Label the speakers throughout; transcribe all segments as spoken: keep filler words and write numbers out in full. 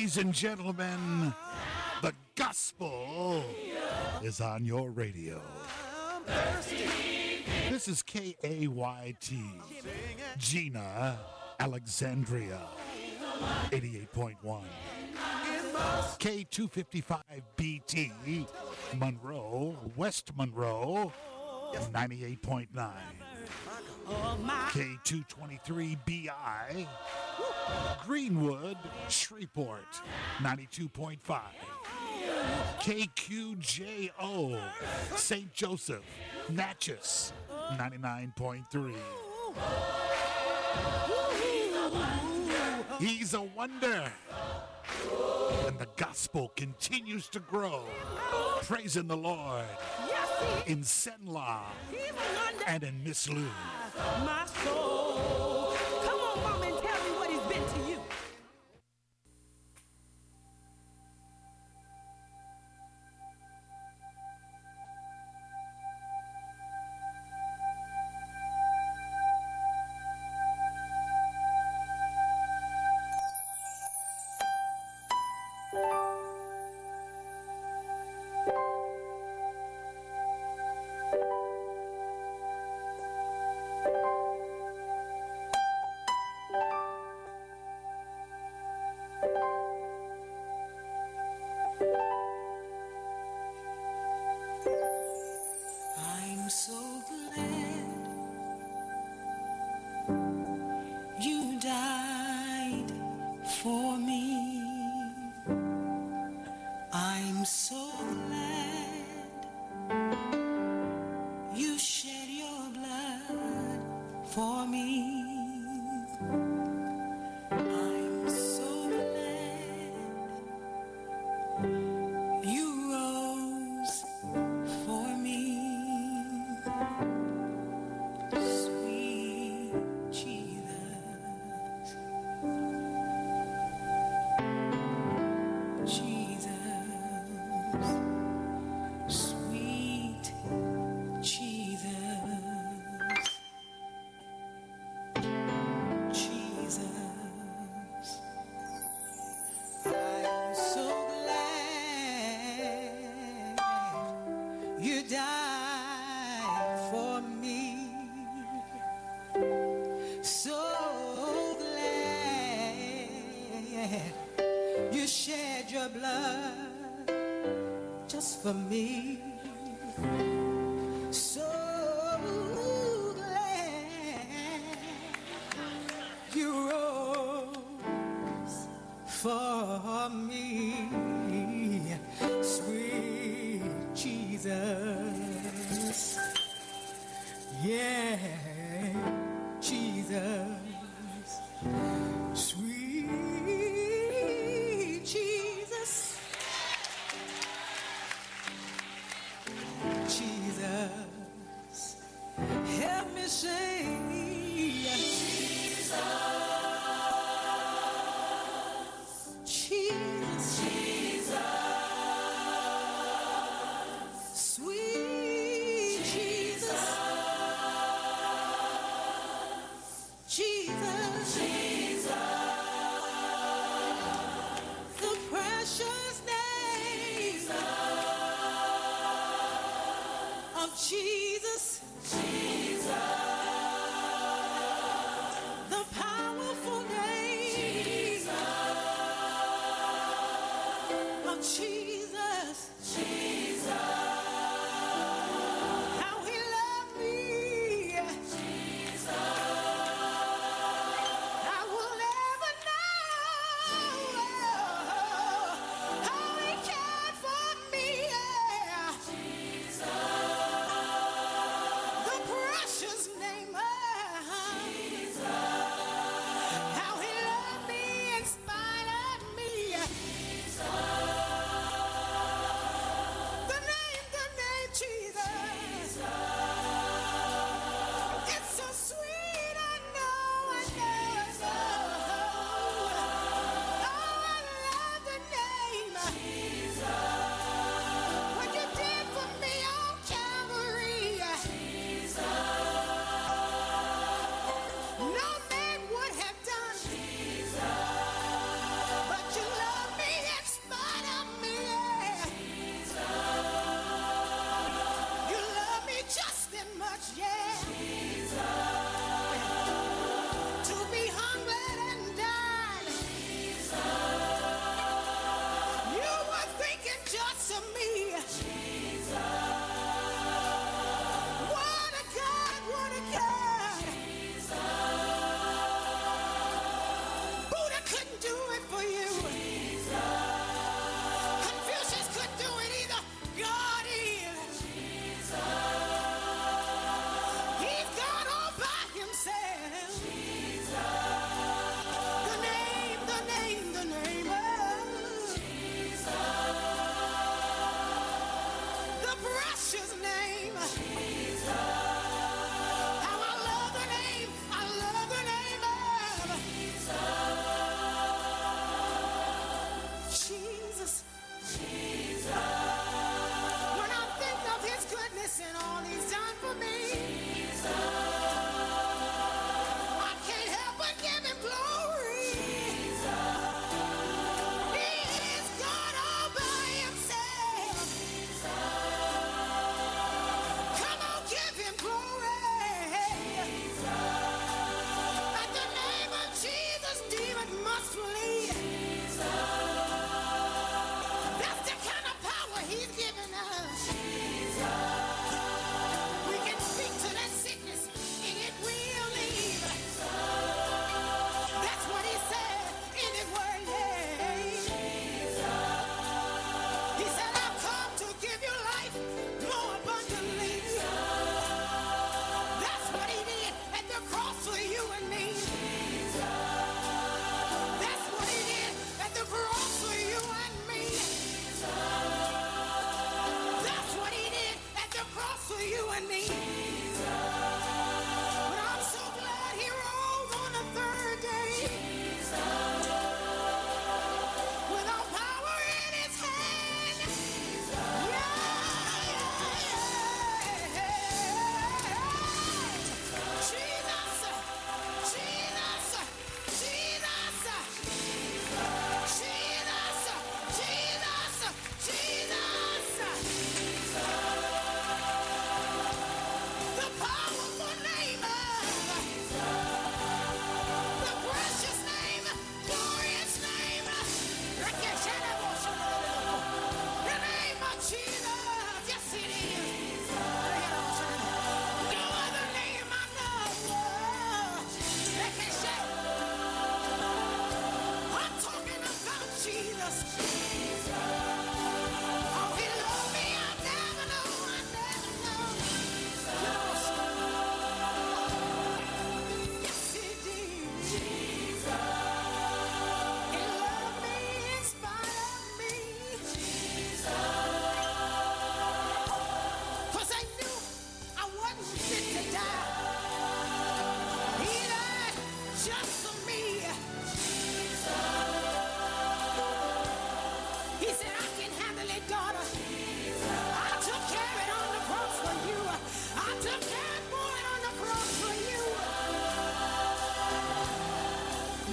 Speaker 1: Ladies and gentlemen, the gospel is on your radio. This is K A Y T, Gina, Alexandria, eighty-eight point one. K two fifty-five B T, Monroe, West Monroe, ninety-eight point nine. K two twenty-three B I, Greenwood, Shreveport, ninety-two point five. K Q J O, Saint Joseph, Natchez, ninety-nine point three. He's a wonder. And the gospel continues to grow. Praising the Lord in Senla and in Miss Lou.
Speaker 2: My soul. Come on, mom, and tell me what he's been to you. I'm so glad you died for me. I'm so glad you shed your blood for me. I'm so glad you rose for me. Sweet Jesus, Jesus, sweet Jesus, Jesus. I'm so glad you died for me. So glad you shed your blood just for me. So glad you rose for me. Sweet Jesus, yeah, Jesus, sweet Jesus, Jesus.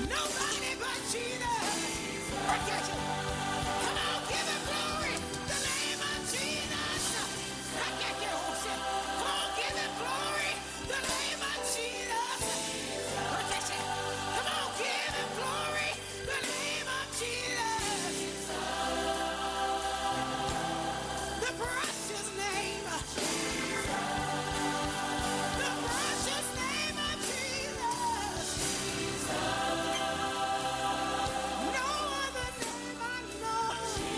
Speaker 2: Nobody but Jesus. Forget you. Come on, give him glory. The name of Jesus. Forget you. Come on, give him glory. The name of Jesus. Forget you. Come on, give him glory. The name of Jesus. The precious name. The precious name of Jesus. No other name I know.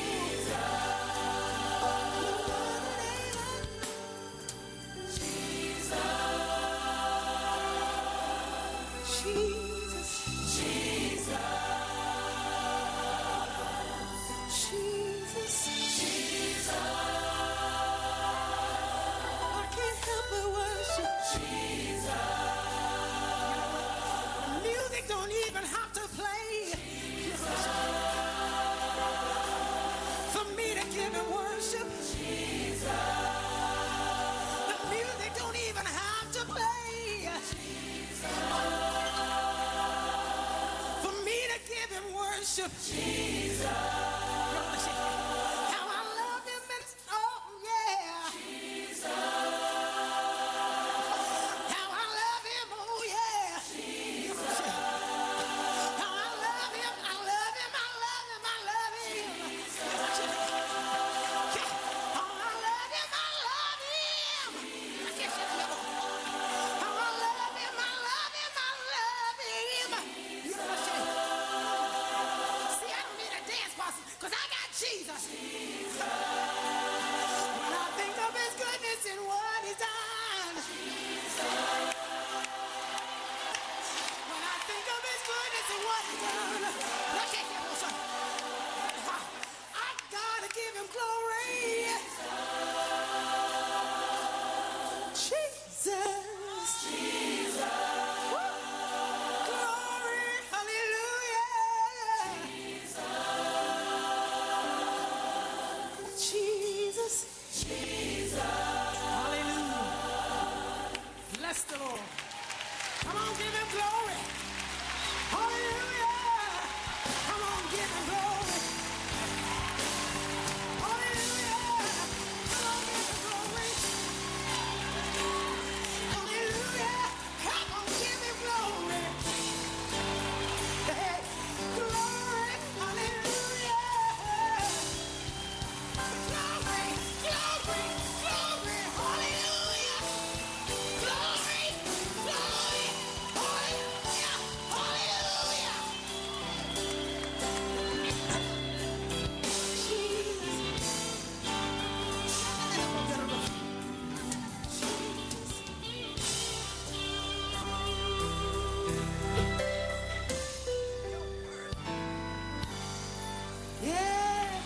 Speaker 2: Jesus. Jesus. Jesus. Jesus. I can't help but worship. Jesus. Music don't even have to play for me to give him worship. Jesus. The music don't even have to play for me to give him worship. Jesus. How I love him and oh yeah. Jesus. How I love him, oh yeah. Jesus. How I love him, I love him, I love him, I love him. Jesus. How I love him, I love him. I guess you know. How I love him, I love him, I love him. You know what I'm saying? See, I don't need a dance partner, cause I got Jesus. When I think of his goodness and what he's done. When I think of his goodness and what he's done. Look at him, son. I gotta give him glory. Jesus. Jesus. Glory. Hallelujah. Jesus. Jesus. Hallelujah. Bless the Lord. Come on, give him glory. Hallelujah. Come on, give him glory. Hallelujah. Come on, give him glory. Hallelujah. Come on, give him glory. Hey, glory. Hallelujah. Glory, glory, glory. Hallelujah. Glory, glory. Hallelujah. Hallelujah. Yeah,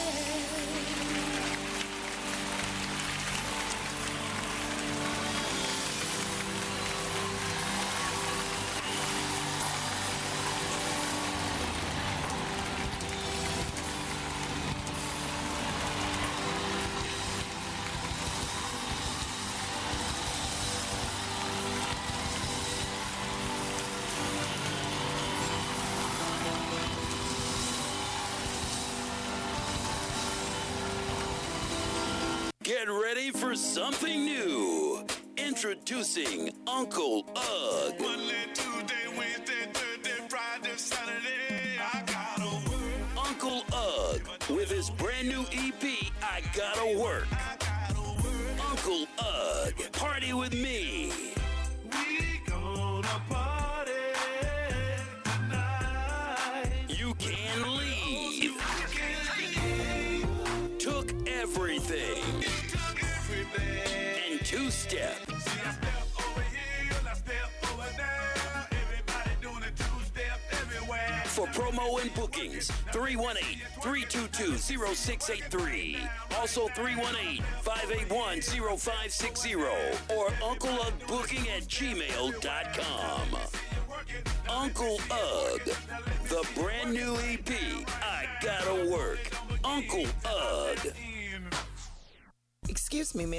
Speaker 3: Get ready for something new. Introducing Uncle Ugg.
Speaker 4: Monday, Tuesday, Wednesday, Thursday, Friday, Saturday, I gotta work.
Speaker 3: Uncle Ugg with his brand new E P, I Gotta Work.
Speaker 4: I gotta work.
Speaker 3: Uncle Ugg, party with me.
Speaker 4: We gonna party tonight.
Speaker 3: You can leave.
Speaker 4: You can leave.
Speaker 3: Took everything.
Speaker 4: You took everything.
Speaker 3: And two-step.
Speaker 4: See, I step over here, I step over there. Everybody doing a two-step everywhere.
Speaker 3: For promo and bookings, three one eight, three two two, zero six eight three. Also three one eight, five eight one, zero five six zero. Or Uncle Ugg Booking at gmail dot com. Uncle Ugg, the brand new E P, I Gotta Work. Uncle Ugg.
Speaker 5: Excuse me, miss.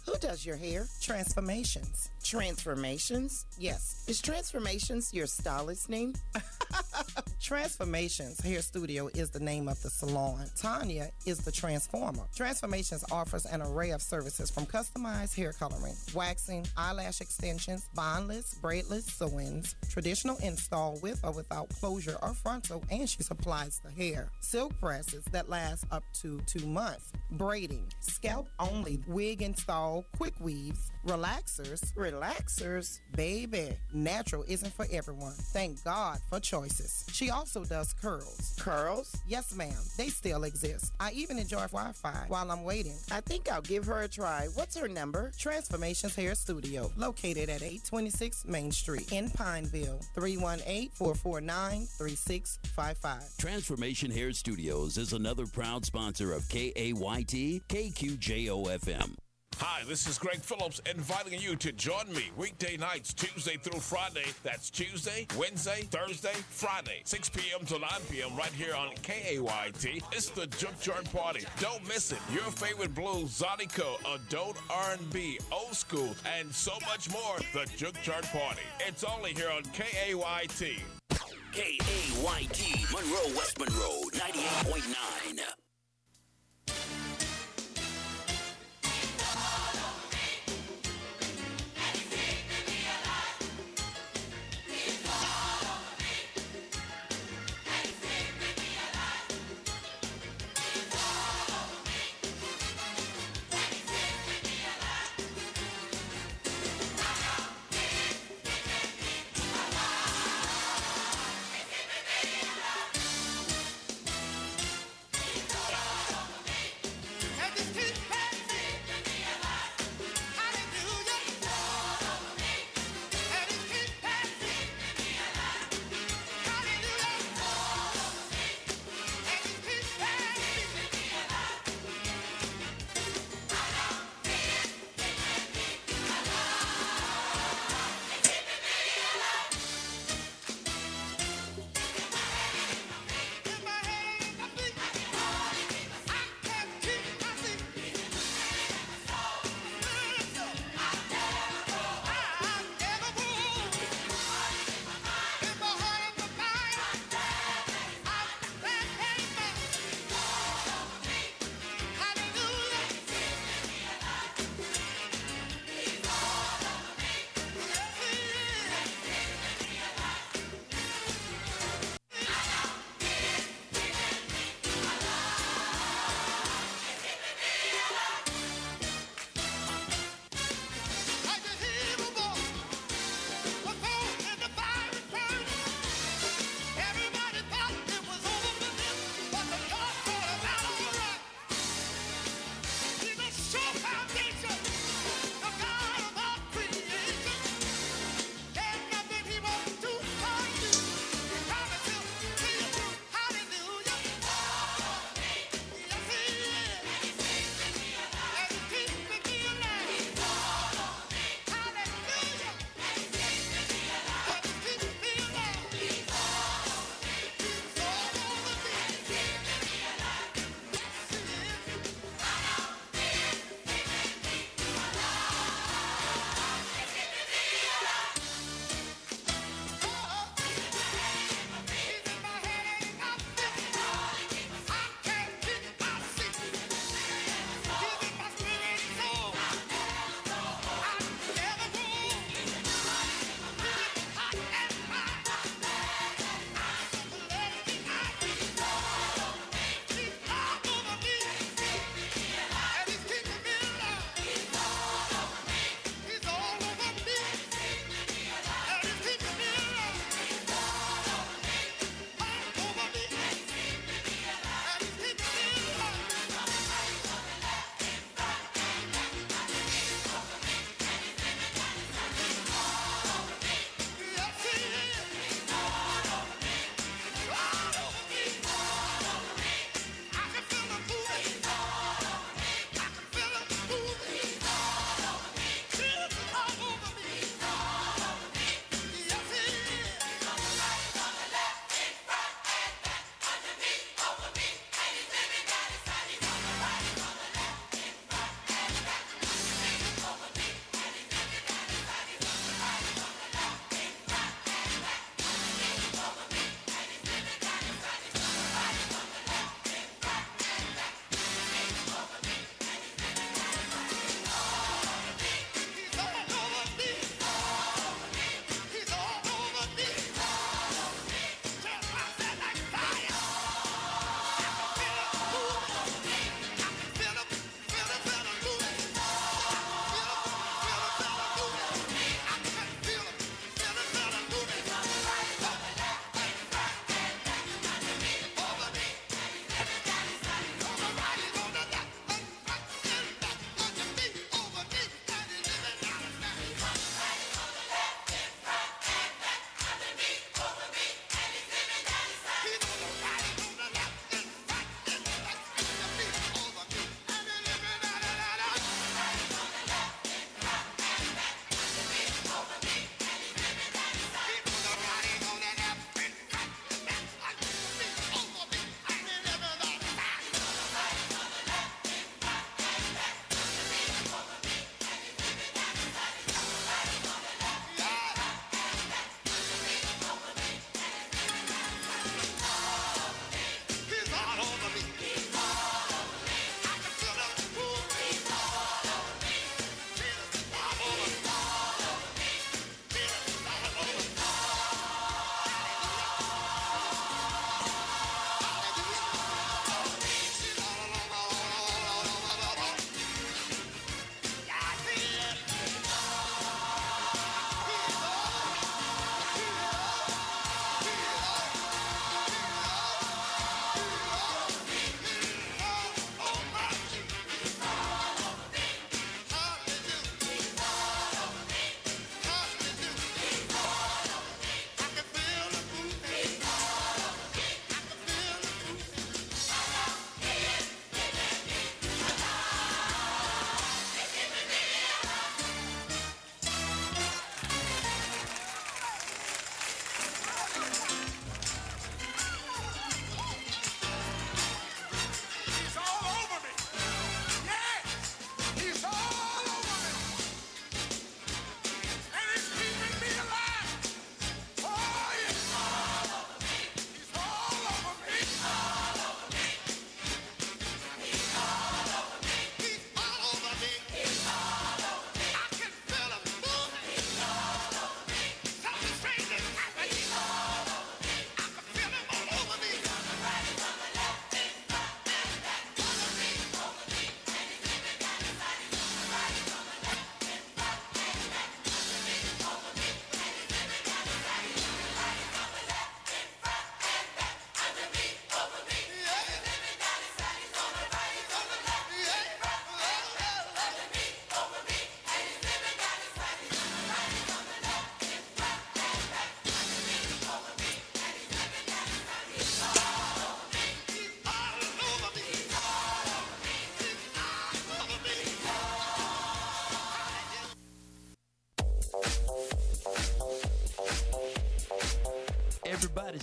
Speaker 5: Who does your hair? Transformations.
Speaker 6: Transformations?
Speaker 5: Yes.
Speaker 6: Is Transformations your stylist name?
Speaker 5: Transformations Hair Studio is the name of the salon. Tanya is the transformer. Transformations offers an array of services from customized hair coloring, waxing, eyelash extensions, bondless, braidless sew-ins, traditional install with or without closure or frontal, and she supplies the hair. Silk presses that last up to two months. Braiding, scalp only, wig install, quick weaves, relaxers.
Speaker 6: Relaxers?
Speaker 5: Baby, natural isn't for everyone. Thank God for choices. She also does curls.
Speaker 6: Curls?
Speaker 5: Yes, ma'am. They still exist. I even enjoy Wi-Fi while I'm waiting.
Speaker 6: I think I'll give her a try. What's her number?
Speaker 5: Transformations Hair Studio, located at eight twenty-six Main Street in Pineville, three one eight, four four nine, three six five five.
Speaker 3: Transformation Hair Studios is another proud sponsor of K A Y T, K Q J O F M.
Speaker 7: Hi, this is Greg Phillips inviting you to join me weekday nights, Tuesday through Friday. That's Tuesday, Wednesday, Thursday, Friday, six p.m. to nine p.m. right here on K A Y T. It's the Junkyard Party. Don't miss it. Your favorite blues, Zydeco, adult R and B, old school, and so much more. The Junkyard Party. It's only here on K A Y T.
Speaker 3: K A Y T, Monroe, West Monroe, ninety-eight point nine.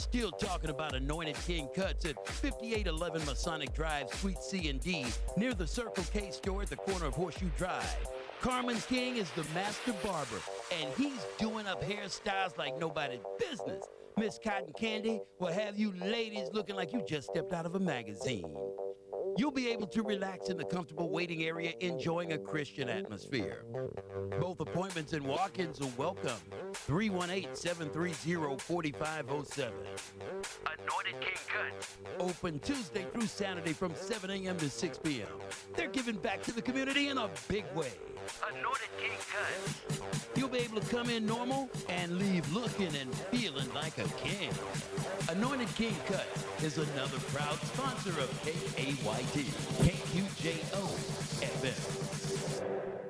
Speaker 8: still talking about Anointed King Cuts at fifty-eight eleven Masonic Drive, Suite C and D, near the Circle K store at the corner of Horseshoe Drive. Carmen King is the master barber, and he's doing up hairstyles like nobody's business. Miss Cotton Candy will have you ladies looking like you just stepped out of a magazine. You'll be able to relax in the comfortable waiting area, enjoying a Christian atmosphere. Both appointments and walk-ins are welcome. three one eight, seven three zero, four five zero seven. Anointed King Cuts. Open Tuesday through Saturday from seven a.m. to six p.m. They're giving back to the community in a big way. Anointed King Cuts. You'll be able to come in normal and leave looking and feeling like a king. Anointed King Cuts is another proud sponsor of K A Y T, K Q J O F M.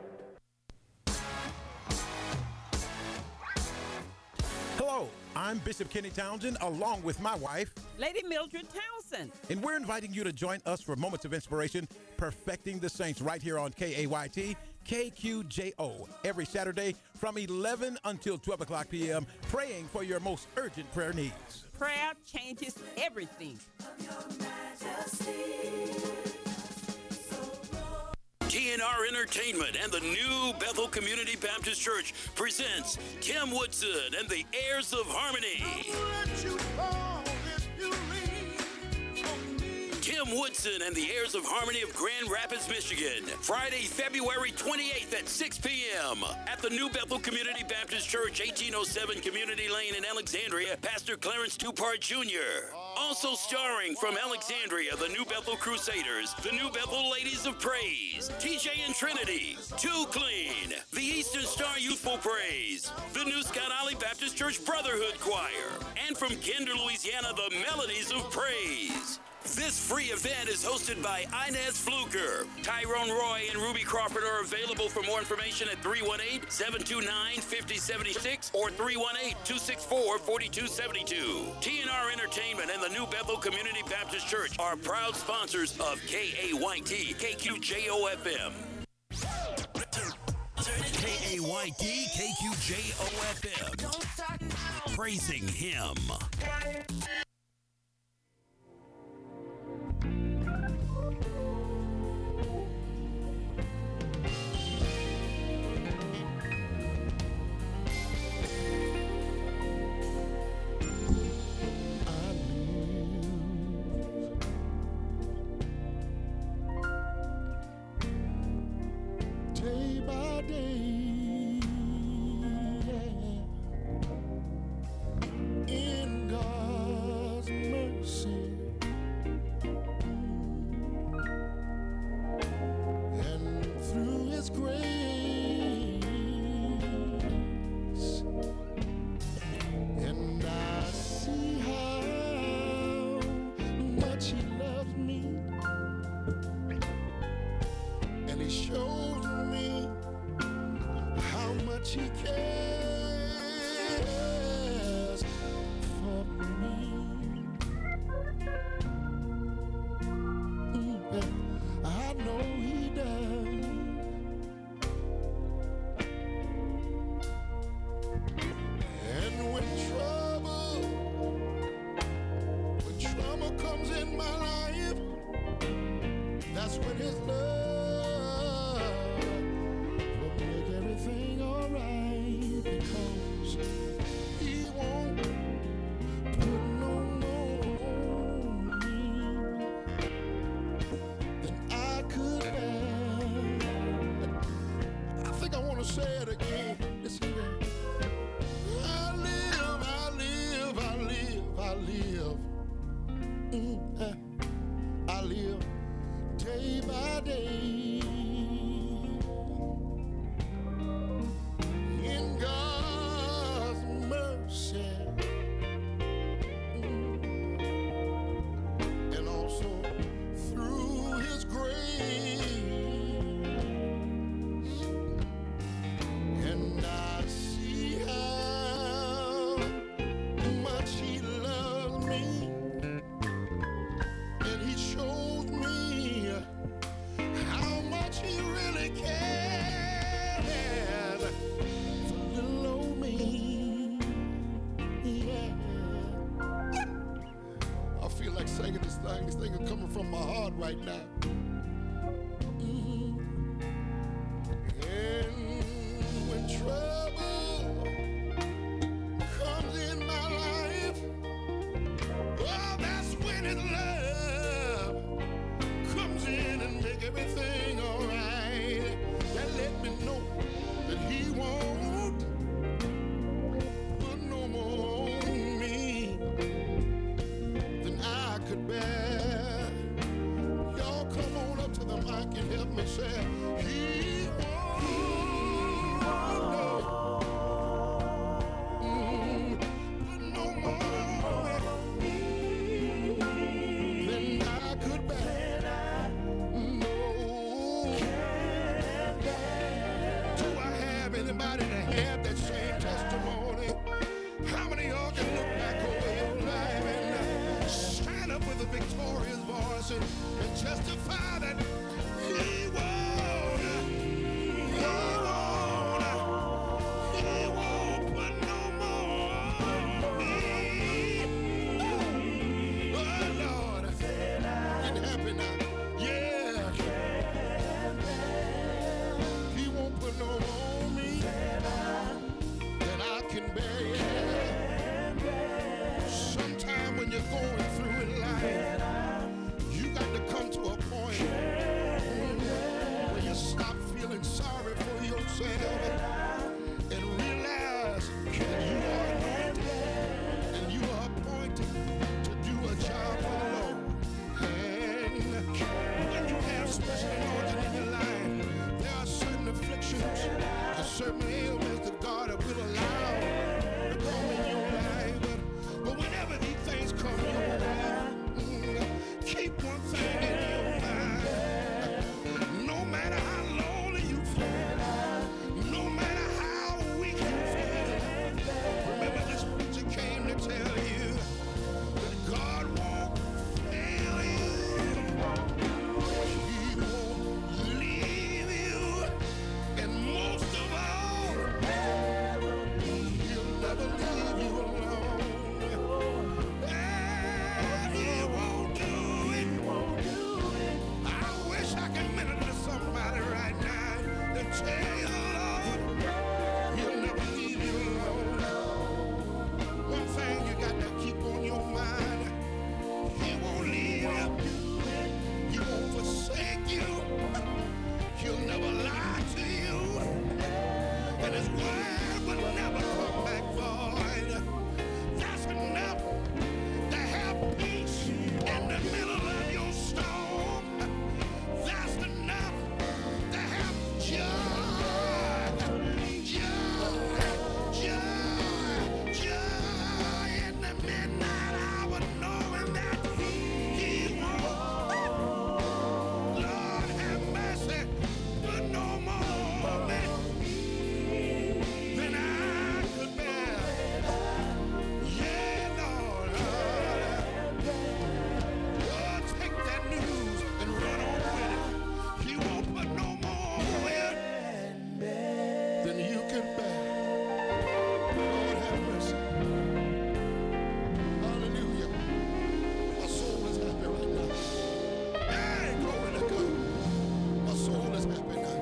Speaker 9: Hello, I'm Bishop Kenny Townsend, along with my wife,
Speaker 10: Lady Mildred Townsend.
Speaker 9: and we're inviting you to join us for Moments of Inspiration, Perfecting the Saints, right here on K A Y T, K Q J O, every Saturday from eleven until twelve o'clock p.m., praying for your most urgent prayer needs.
Speaker 10: Prayer changes everything.
Speaker 3: T N R Entertainment and the new Bethel Community Baptist Church presents Tim Woodson and the Heirs of Harmony. Tim Woodson and the Heirs of Harmony of Grand Rapids, Michigan. Friday, February twenty-eighth at six p.m. at the New Bethel Community Baptist Church, eighteen oh seven Community Lane in Alexandria, Pastor Clarence Tupart Junior Also starring from Alexandria, the New Bethel Crusaders, the New Bethel Ladies of Praise, T J and Trinity, Too Clean, the Eastern Star Youthful Praise, the New Scott Alley Baptist Church Brotherhood Choir, and from Kinder, Louisiana, the Melodies of Praise. This free event is hosted by Inez Fluker. Tyrone Roy and Ruby Crawford are available. For more information at three one eight, seven two nine, five oh seven six or three one eight, two six four, four two seven two. T N R Entertainment and the New Bethel Community Baptist Church are proud sponsors of K A Y T, K Q J O F M. K A Y T, K Q J O F M. Praising Him.
Speaker 11: Day by day, yeah. In God's mercy, and through His grace, and I see how much He loves me, and He shows me how much He cares for me. Mm, I know He does. And when trouble, when trouble comes in my life, that's when His love will make everything alright, because He won't put no more on me than I could bear. I think I want to say it again. Listen here. I live, I live, I live, I live. Mm, eh. I live day by day in God's mercy, and also through His grace, and I see how much He loves me, and He shows me how like this thing is coming from my heart right now. Mhm. And when trouble comes in my life, oh, that's when his love comes in and make everything all right. That let me know that he won't put no more on me than I could bear. Y'all come on up to the mic and help me say, he won't, no, mm, put no more on me than I could bear. No. Do I have anybody that have that same testimony? How many of y'all can look back over your life and uh, stand up with a victorious voice and, and testify that he won't, he won't, he won't put no more on me. Oh, Lord, and happy now. Yeah. He won't put no more on me than I can bear. Sometime when you're going through in life, you got to come to a point where you stop feeling sorry for yourself and realize that you are anointed and you are appointed to do a job for the Lord. And when you have special anointing in your life, there are certain afflictions and certain ailments that God will allow to come in your life. But, but whenever these things come your way, mm, keep one thing in your mind. No matter how lonely you feel, no matter how weak you feel, remember this preacher came to tell you that God won't fail you. He won't leave you. And most of all, he'll never leave you alone. And he won't do it. I wish I could minister to somebody right now to tell you, Lord, he'll never leave you alone. One thing you got to keep on your mind, he won't leave you. He won't forsake you. He'll never lie to you. And his word will never come back void. That's enough to have peace in the middle of your storm. That's enough to have joy, joy, joy, joy in the midnight hour, knowing that he won't. Lord have mercy, put no more on me than I could bear. Yeah, Lord. Oh, take that news and run on with it. He won't put no more on it than you can bear. Lord have mercy. Hallelujah. My soul is happy right now. Hey, glory to God. My soul is happy now.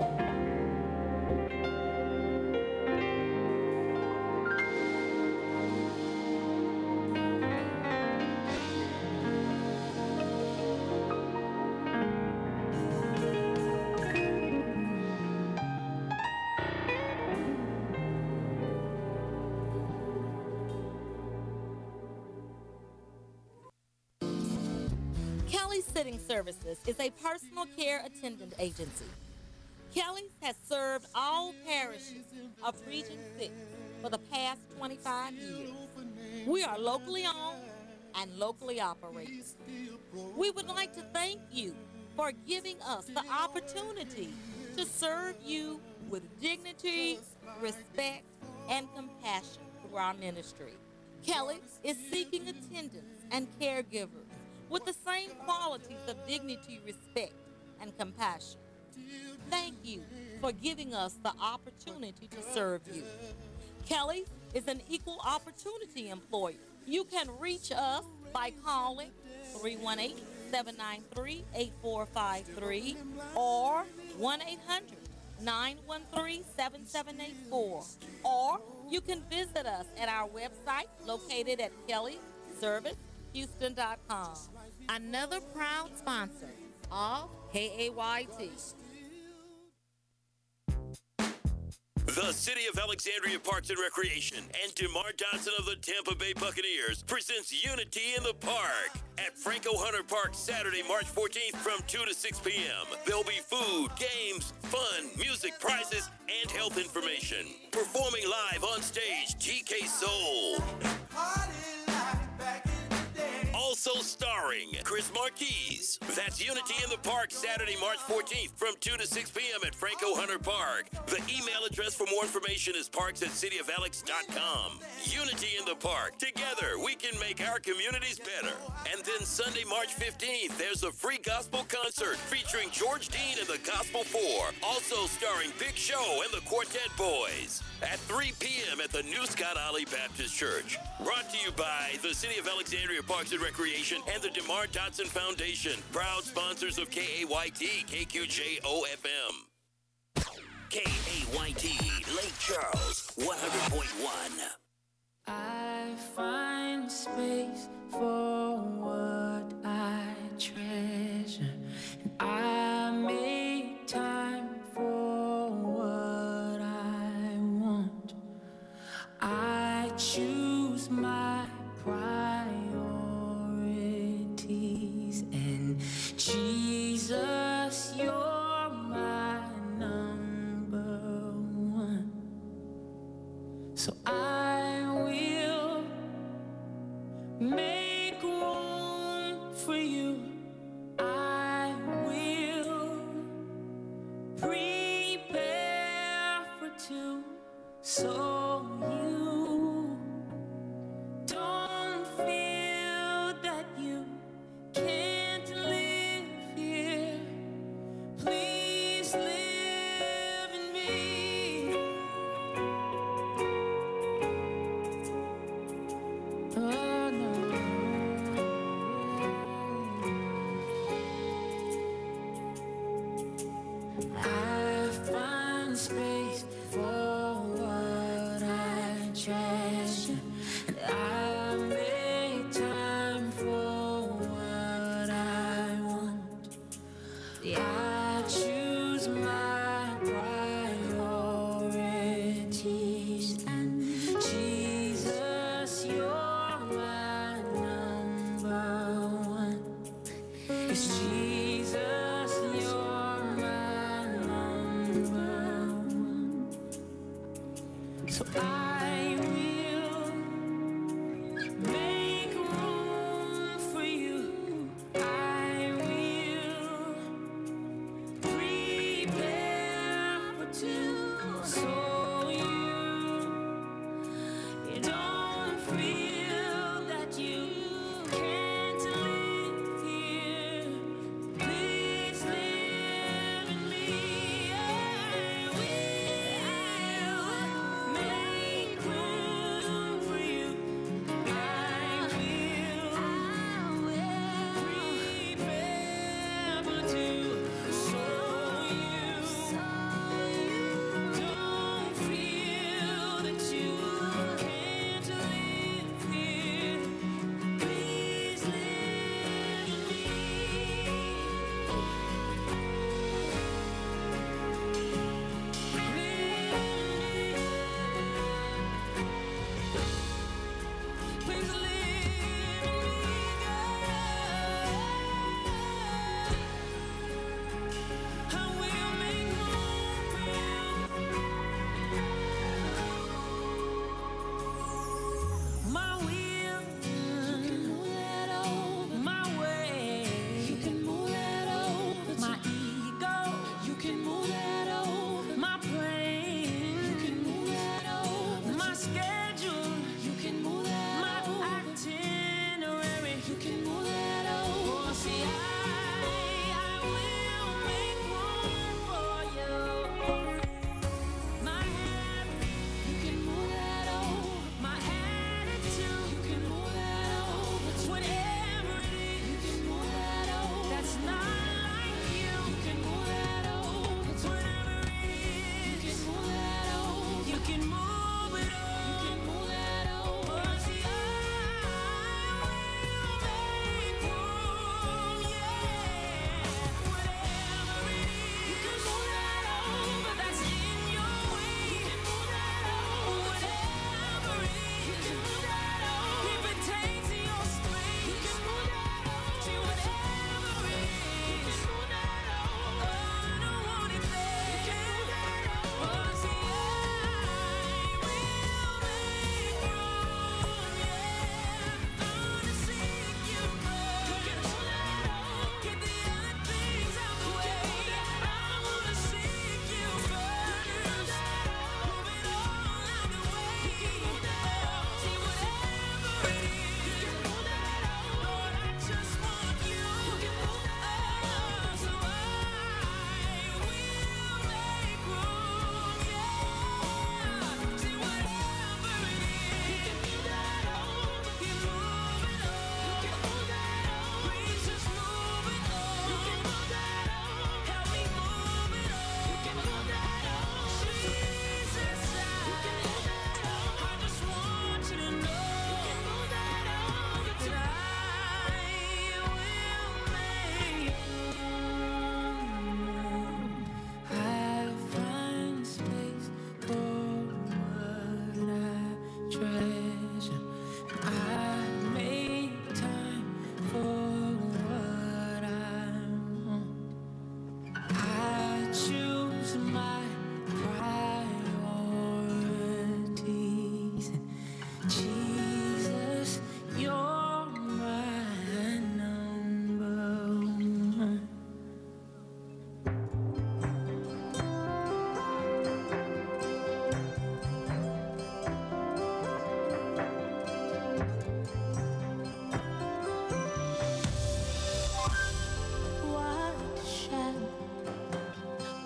Speaker 12: Kelly's Sitting Services is a personal care attendant agency. Kelly's has served all parishes of Region six for the past twenty-five years. We are locally owned and locally operated. We would like to thank you for giving us the opportunity to serve you with dignity, respect, and compassion through our ministry. Kelly is seeking attendants and caregivers with the same qualities of dignity, respect, and compassion. Thank you for giving us the opportunity to serve you. Kelly is an equal opportunity employer. You can reach us by calling three one eight, seven nine three, eight four five three or one eight hundred, nine one three, seven seven eight four. Or you can visit us at our website located at kelly service houston dot com. Another proud sponsor of K A Y T.
Speaker 3: The City of Alexandria Parks and Recreation and DeMar Dodson of the Tampa Bay Buccaneers presents Unity in the Park at Franco Hunter Park Saturday, March fourteenth from two to six p.m. There'll be food, games, fun, music, prizes, and health information. Performing live on stage, T K Soul. Also starring Chris Marquise. That's Unity in the Park Saturday, March fourteenth from two to six p.m. at Franco Hunter Park. The email address for more information is parks at city of alex dot com. Unity in the Park. Together, we can make our communities better. And then Sunday, March fifteenth, there's a free gospel concert featuring George Dean and the Gospel Four. Also starring Big Show and the Quartet Boys. At three p.m. at the New Scott Alley Baptist Church. Brought to you by the City of Alexandria Parks and Recreation and the DeMar Dodson Foundation. Proud sponsors of K A Y T, K Q J O F M. K A Y T, Lake Charles, one hundred point one.
Speaker 13: I find space for what I treasure, and I make time for what I want. I choose my priorities, and Jesus, you're my number one. So I will make room for you. I will prepare for two, so you don't feel that you can't live here. Please live in me. Oh no. I find space for what I treasure, and I make time for what I want. I choose my priorities, and Jesus, you're my number one. It's Jesus, you're my number one. So I will make room for you. I will prepare for two, so you you don't feel that you can't live here. Please live in me. I will make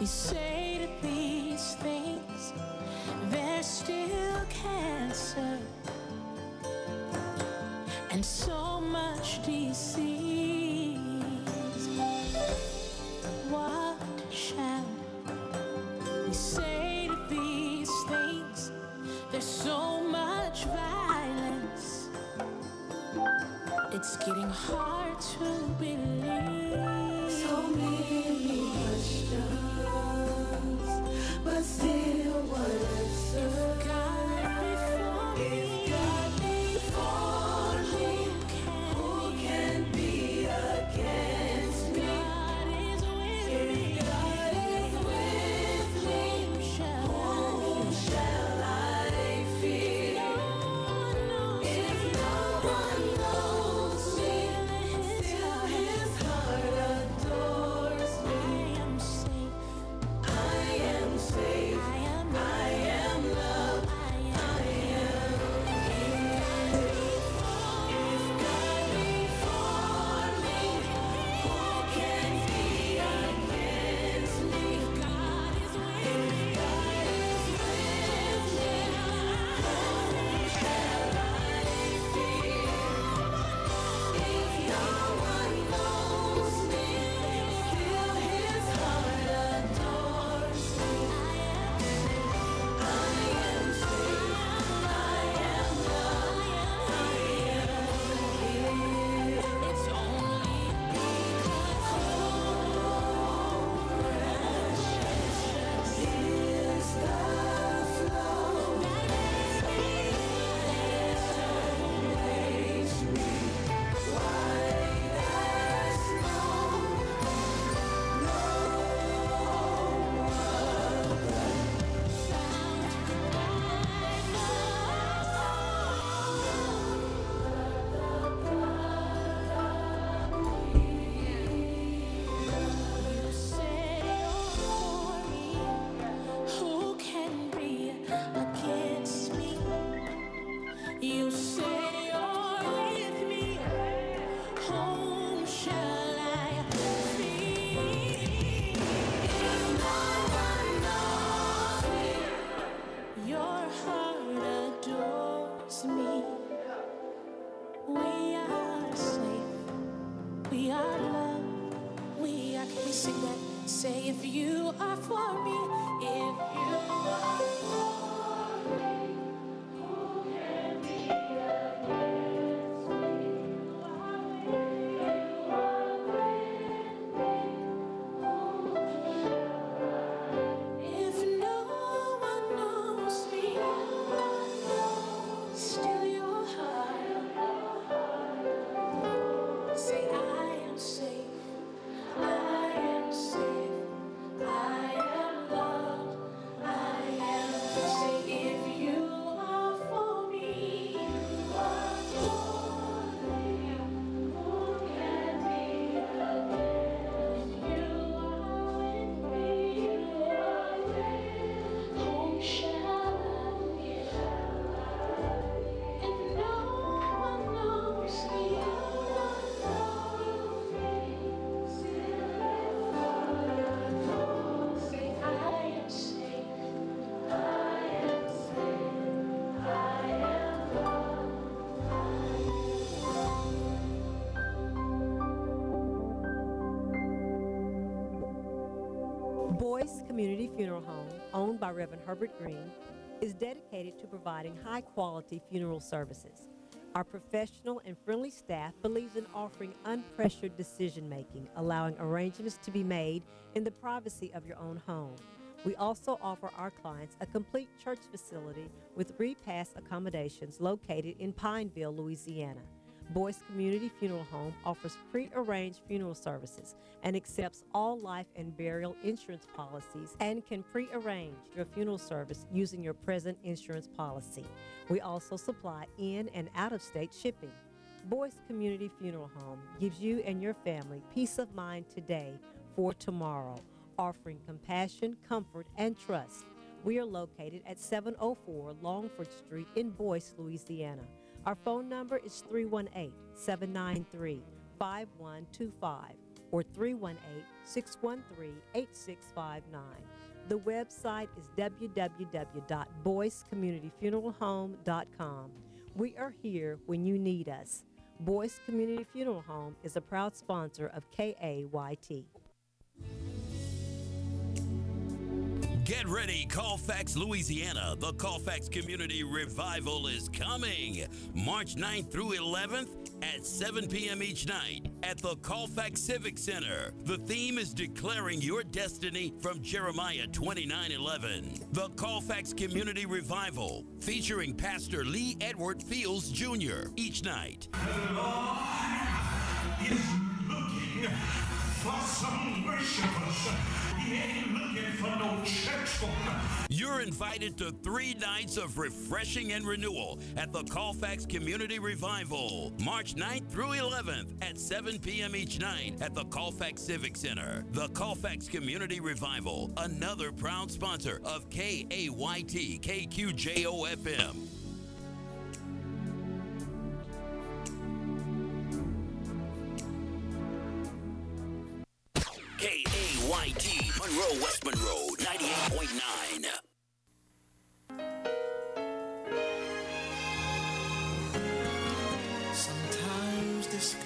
Speaker 13: We say to these things, there's still cancer and so much disease. What shall we say to these things? There's so much violence. It's getting hard to believe. So many questions, but still one answer. If God before me, if God before me, who can be against me? God is with me. If God is with me, whom shall I fear? If no one knows me, still his heart adores me. I am safe. I am safe. I am loved. I am if God before me, who can be against me? God is with me. God is with me. Whom shall I fear? If no one knows me, still his heart adores me. I am safe. I am loved. I am here. It's only because oh, precious is the flow that makes me white as snow. No You said you're for me. Who can be against me? You said you're with me. Whom shall I fear? If no one knows me, your heart adores me. We are safe. We are loved. We are. Can we sing that? Say if you are for me, if you are for me, who can be against me? You are with me. You are with me. If no one knows me, still your heart. Say I am safe. I am safe. I am loved. I am. Say if you are for me, you are for me. Who can be against you? Are with me. You are with. Whom shall I fear? If no one knows me, say I am safe. I am safe. I am loved.
Speaker 14: Boyce Community Funeral Home, owned by Reverend Herbert Green, is dedicated to providing high-quality funeral services. Our professional and friendly staff believes in offering unpressured decision-making, allowing arrangements to be made in the privacy of your own home. We also offer our clients a complete church facility with repass accommodations located in Pineville, Louisiana. Boyce Community Funeral Home offers pre-arranged funeral services and accepts all life and burial insurance policies and can pre-arrange your funeral service using your present insurance policy. We also supply in and out-of-state shipping. Boyce Community Funeral Home gives you and your family peace of mind today for tomorrow, offering compassion, comfort, and trust. We are located at seven oh four Longford Street in Boyce, Louisiana. Our phone number is three one eight, seven nine three, five one two five, or three one eight, six one three, eight six five nine. The website is w w w dot boyce community funeral home dot com. We are here when you need us. Boyce Community Funeral Home is a proud sponsor of K A Y T.
Speaker 3: Get ready, Colfax, Louisiana. The Colfax Community Revival is coming March ninth through eleventh at seven p.m. each night at the Colfax Civic Center. The theme is Declaring Your Destiny from Jeremiah twenty-nine eleven. The Colfax Community Revival featuring Pastor Lee Edward Fields Junior each night.
Speaker 11: The Lord is looking for some worshipers. He ain't looking for no church folk.
Speaker 3: You're invited to three nights of refreshing and renewal at the Colfax Community Revival, March ninth through eleventh at seven p.m. each night at the Colfax Civic Center. The Colfax Community Revival, another proud sponsor of K A Y T K Q J O F M. K A Y T, Monroe, West Monroe, ninety-eight point nine.
Speaker 15: Sometimes discouraged,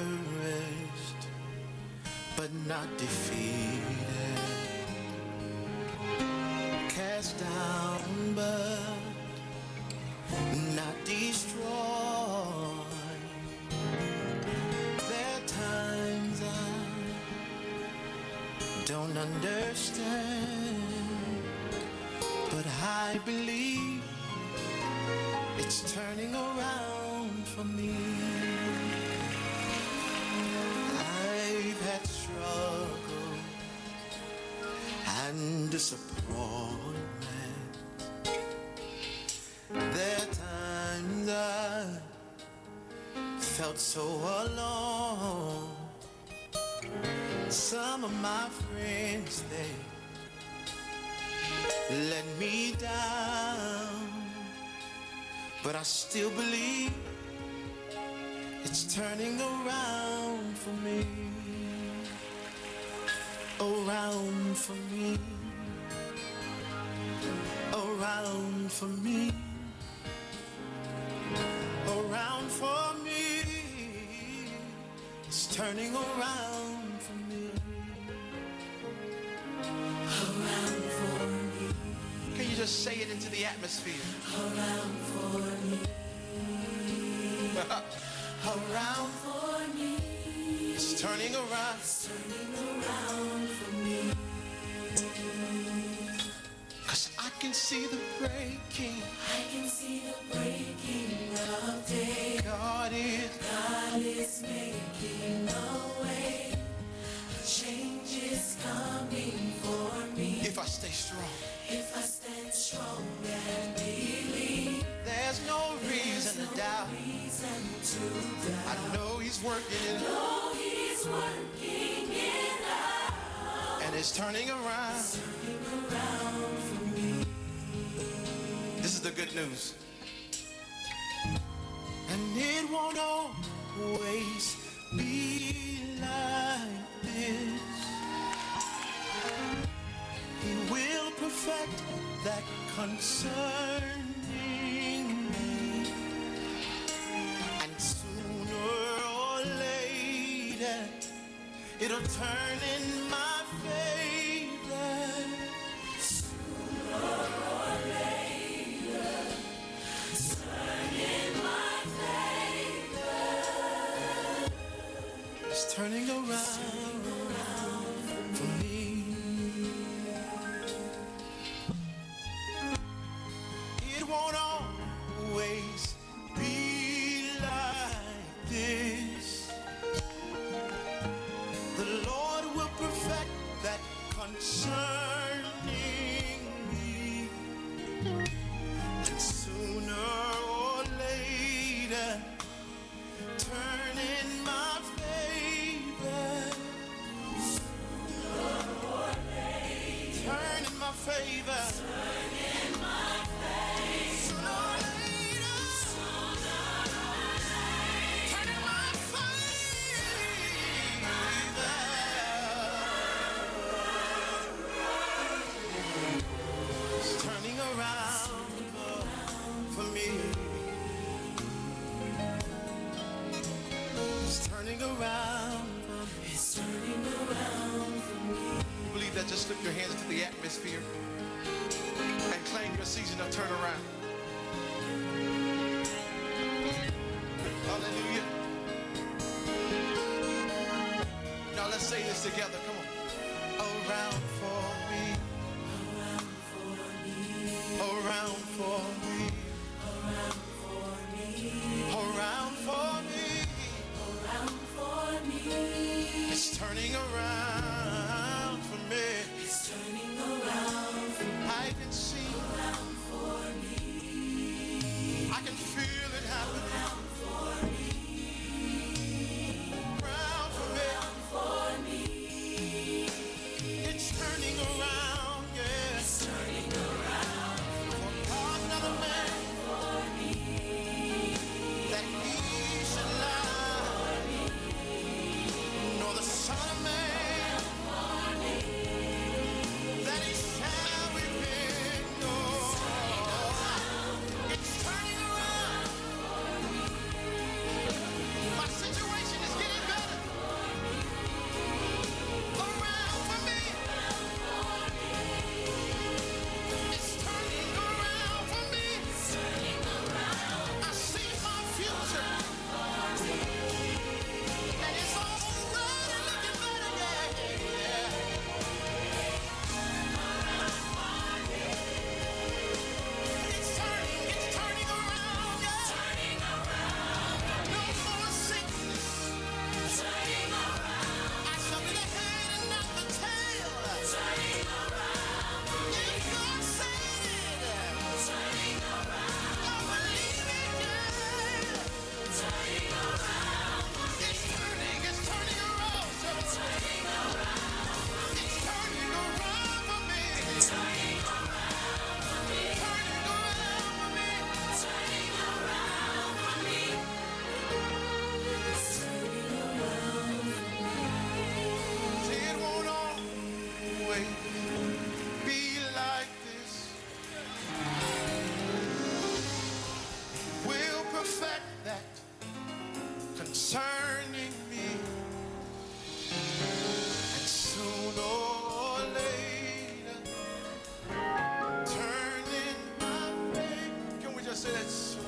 Speaker 15: but not defeated. Cast down, but not destroyed. There are times I don't understand, but I believe it's turning around for me. I've had struggle and disappointment. There are times I felt so alone. Some of my friends, they let me down, but I still believe it's turning around for me, around for me, around for me, around for me. It's turning around for me, around for me. Can you just say it into the atmosphere? Around for me. Around for me. It's turning around. It's turning around for me. Cause I can see the breaking. I can see the breaking of day. God is. God is making a way. Change is coming for me. If I stay strong. If I stand strong and believe. There's no reason no to doubt. Reason to doubt. I know he's working it. I know he's working it out. And it's turning around. It's turning around for me. This is the good news. And it won't always be like this. He will perfect that concerning me. And sooner or later, it'll turn in my favor. Sooner or later, turn in my favor. It's turning around. Won't always be like this. The Lord will perfect that concerning me. And sooner or later, turn in my favor. Sooner or later, turn in my favor. Turn in my atmosphere and claim your season of turnaround. Hallelujah. Now let's say this together. Come on. Around for me. Around for me. Around for me. Around for me. Around for me. It's turning around for me. It's turning around for me. I can see around for me. I can feel it happening. Around for me. Around for me. Around for me. It's turning around, yeah. It's turning around. For God's not a man for me. That he should lie. Nor the son of man for me. That he shall repent. No. It's turning around. My situation is getting better. Around for me. It's turning around for me. I see my future. And it's already looking better, yeah, yeah. It's turning, it's turning around, yeah. No more sickness. I shall be the head and not the tail. If God said it, I believe it, yeah. It's turning, it's turning around. It's turning around for me. Turning around for me. Turning around for me. Turning around for me. It's turning around for me. See, it won't always be like this. We'll perfect that concerning me. And sooner or later, turning my faith. Can we just say that?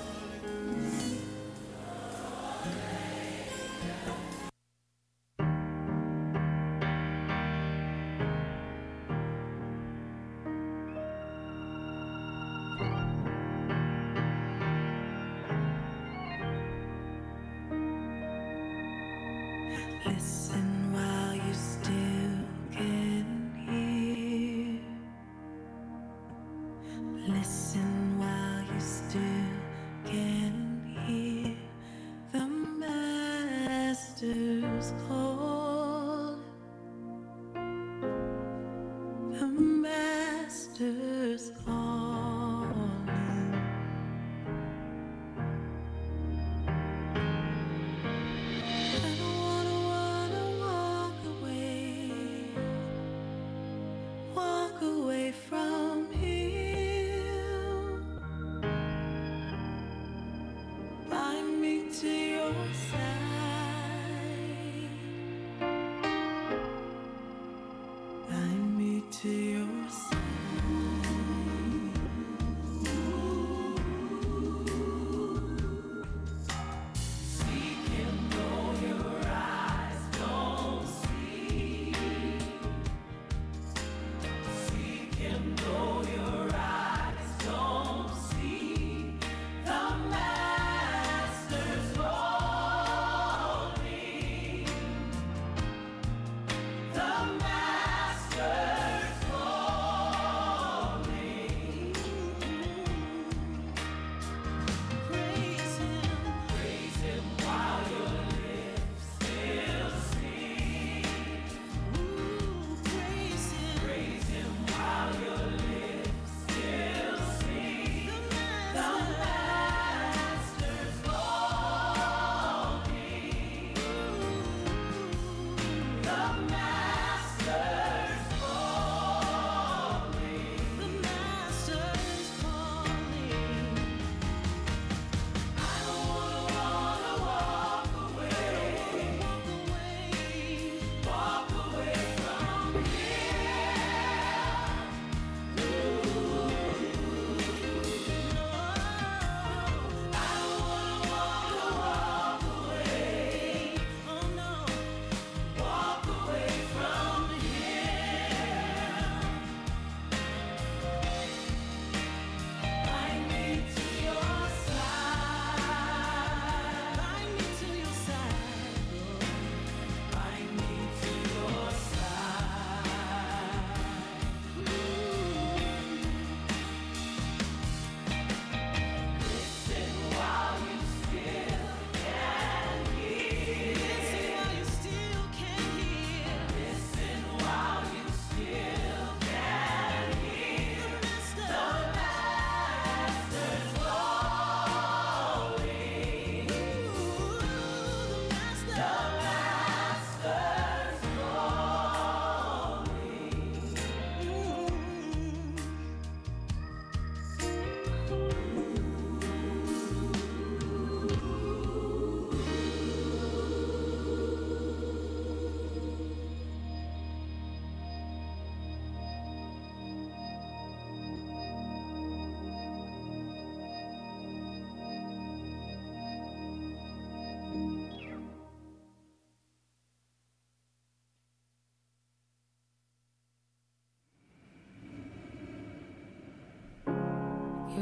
Speaker 13: Listen while you still can hear. Listen while you still can hear the Master's call. The Master's calling. I don't wanna, wanna walk away, walk away from Him. Bind me to your side. Bind me to your side.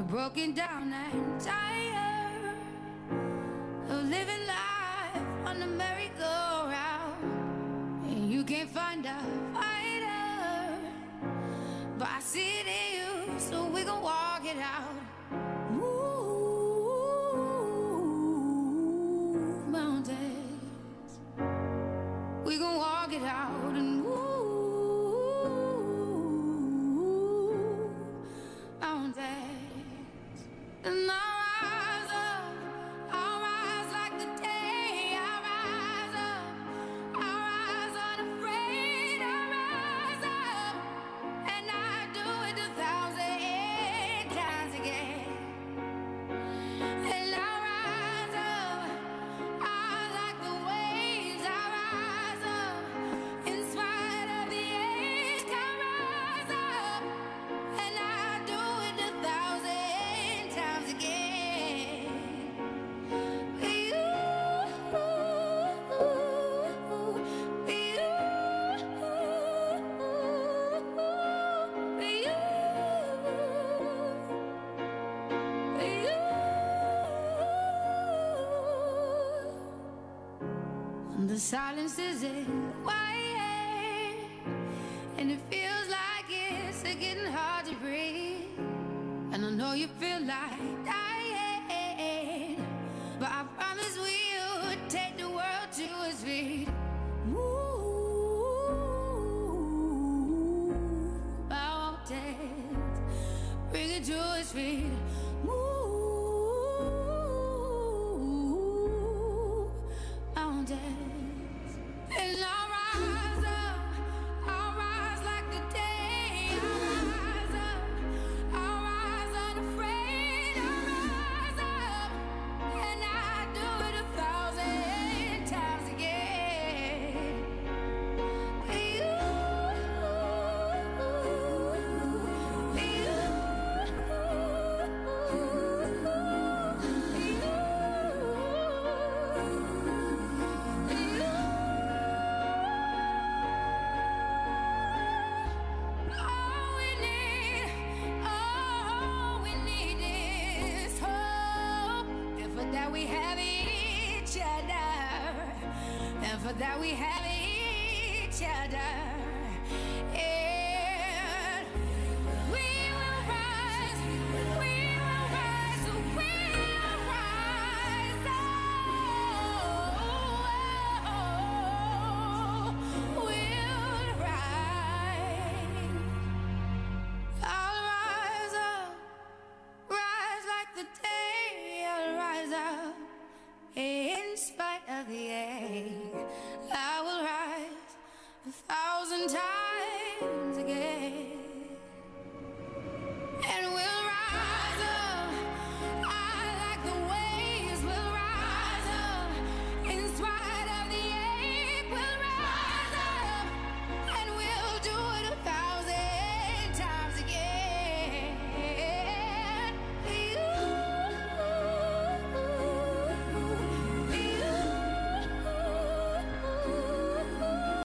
Speaker 13: you're broken down and tired of living life on the merry-go-round, and you can't find a fighter, but I see it in you, so we gon' walk it out. Move mountains, we gon' walk it out and move mountains. And I rise up, I rise like the day. I rise up, I rise unafraid. I rise up, and I do it a thousand times again. And I rise up, I like the waves. I rise up, in spite of the ache. I rise up, and I do it a thousand times again. For you, for you, for you, for you. And the silence isn't quiet, and it feels like it's getting hard to breathe. And I know you feel like dying, but I promise we'll take the world to its feet. Move mountains, bring it to its feet. Move mountains, and I'll rise up, I'll rise like the day. I'll rise up, I'll rise unafraid. I'll rise up, and I do it a thousand times again. For you, for you, all we need, all we need is hope. And for that we have each other. And for that we have each other.